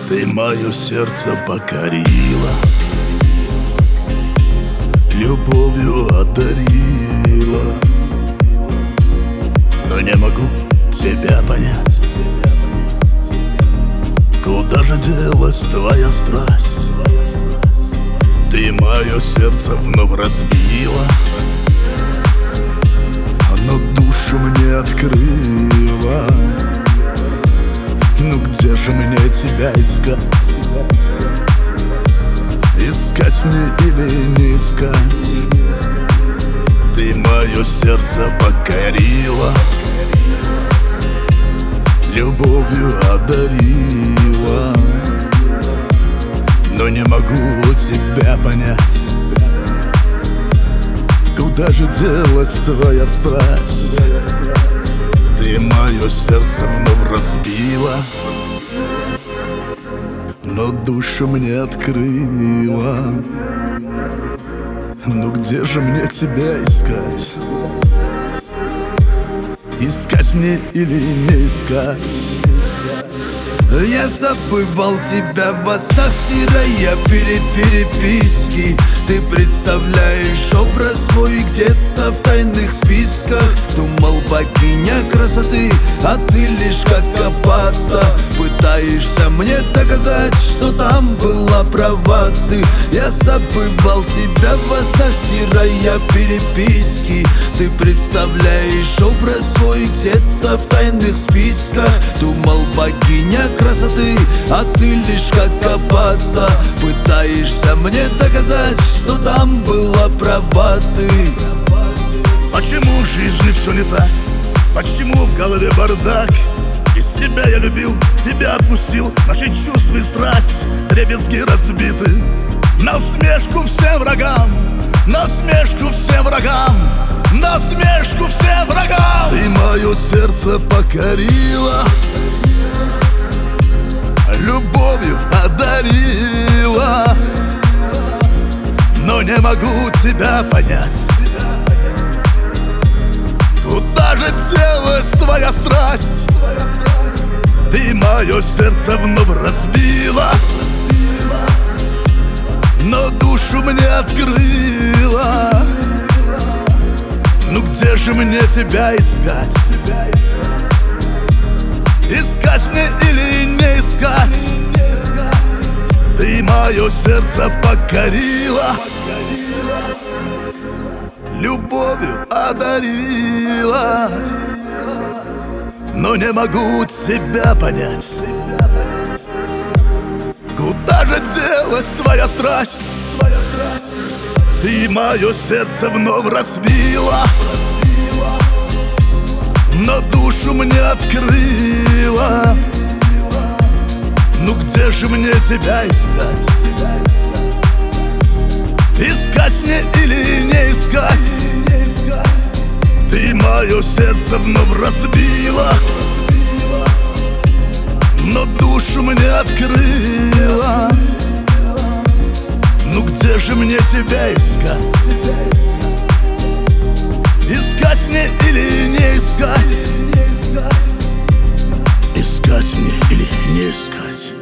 Ты мое сердце покорила, любовью одарила, но не могу тебя понять. Куда же делась твоя страсть? Ты мое сердце вновь разбила, но душу мне открыла. Ну где же мне тебя искать? Искать мне или не искать? Ты мое сердце покорила, любовью одарила, но не могу тебя понять. Куда же делась твоя страсть? Ты мое сердце вновь разбила, но душу мне открыла. Ну где же мне тебя искать? Искать мне или не искать? Я забывал тебя во снах, стирая переписки. Ты представляешь образ свой где-то в тайных списках. Думал, богиня красоты, а ты лишь как копата. Пытаешься мне доказать, что там была права ты. Я забывал тебя во снах, стирая переписки. Ты представляешь образ свой где-то в тайных списках. Думал, богиня красоты, а ты лишь как копата. Пытаешься мне доказать, что там была права ты. Почему в жизни все не так? Почему в голове бардак? Из себя я любил, тебя отпустил. Наши чувства и страсть дребезги разбиты. На усмешку всем врагам, на усмешку всем врагам, на усмешку всем врагам. Ты мое сердце покорила, любовью одарила, но не могу тебя понять. Куда же делась твоя страсть? Ты мое сердце вновь разбила, но душу мне открыла. Ну где же мне тебя искать? Искать мне или не искать? Ты мое сердце покорила, любовью одарила, но не могу тебя понять. Куда же делась твоя страсть? Ты мое сердце вновь разбила, но душу мне открыла. Ну где же мне тебя искать? Искать мне или не искать? Ты мое сердце вновь разбила, но душу мне открыла. Ну где же мне тебя искать? Искать мне или не искать? Искать мне или не искать?